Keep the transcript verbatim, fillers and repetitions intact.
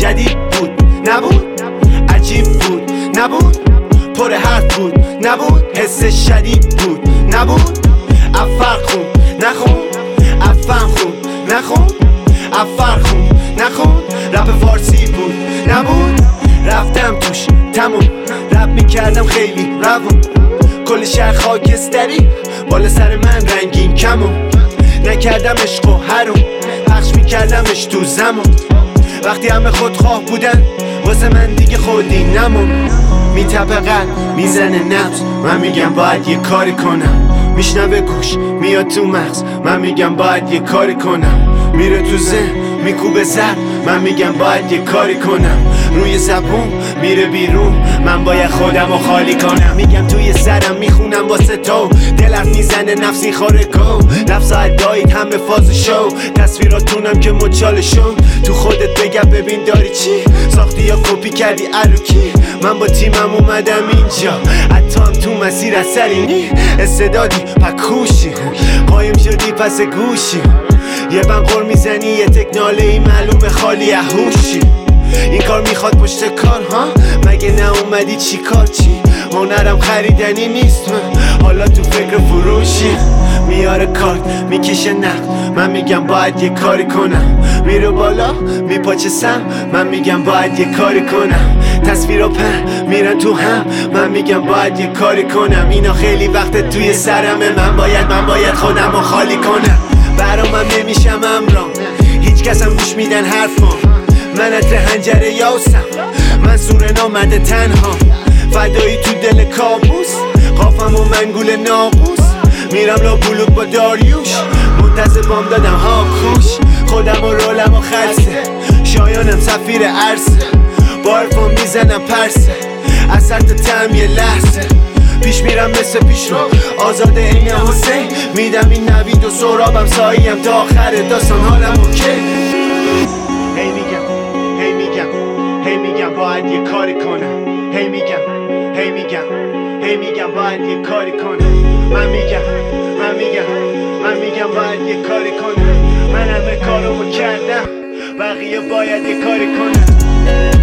جدید بود نبود، عجیب بود نبود، پر حرف بود نبود، حس شدید بود نبود. افر خون نخون، افن خون نخون، افر خون نخون، رپ فارسی بود نبود. رفتم توش تموم، رپ میکردم خیلی روون، کل شهر خاکستری بالا سر من رنگین کمون. نکردم عشق و حروم، پخش میکردمش تو زمان. وقتی همه خودخواه بودن واسه من دیگه خودی نمون. میتپه قلب میزنه نبض، من میگم باید یه کاری کنم. میشنوه گوش میاد تو مغز، من میگم باید یه کاری کنم. میره تو ذهن میکوبه سر، من میگم باید یه کاری کنم. روی زبون میره بیرون، من باید خودم رو خالی کنم. میگم توی سرم میخونم واسه تو، دلم میزنه نفسی خوره گو. نفس ادایید همه فاز شو، تصویراتونم که مچاله شو. تو خودت بگم ببین داری چی ساختی یا کپی کردی الوکی. من با تیمم اومدم اینجا، حتی هم تو مسیر اثری نی. استعدادی پکوشی، قایم شدی پس گوشی. یه بنقر میزنی یه تکناله ای معلومه خالی هوشی. این کار میخواد پشت کار ها، مگه نه اومدی چی کار چی؟ هنرم خریدنی نیست، حالا تو فکر فروشی. میاره کارت میکشه نقد، من میگم باید یه کاری کنم. میره بالا میپاچه سم، من میگم باید یه کاری کنم. تصویر و پر میرن تو هم، من میگم باید یه کاری کنم. اینا خیلی وقت توی سرمه، من باید من باید خودم رو خالی کنم. برامم نمیشم امرام، هیچ کس هم گوش میدن حرفام. من اتر هنجره یاسم، من سور نامده تنها. فدایی تو دل کابوس، قافم و منگول ناقوس. میرم لا بلوک با داریوش، منتظر بام دادم ها کوش. خودم و رولم و خلصه، شایانم سفیر عرصه. با عرفان میزنم پرسه، اثر تا تم یه لحظه. پیش میرم مثل پیش رو آزاده این حسین. میدم این نوید و سرابم ساییم تا آخر داستان حالم اوکی. هی میگم هی میگم هی میگم باید یه کاری کنم. هی میگم هی میگم هی میگم باید یه کاری کنم. من میگم من میگم من میگم باید یه کاری کنم. من همه کارمو کردم، بقیه باید یه کاری کنم.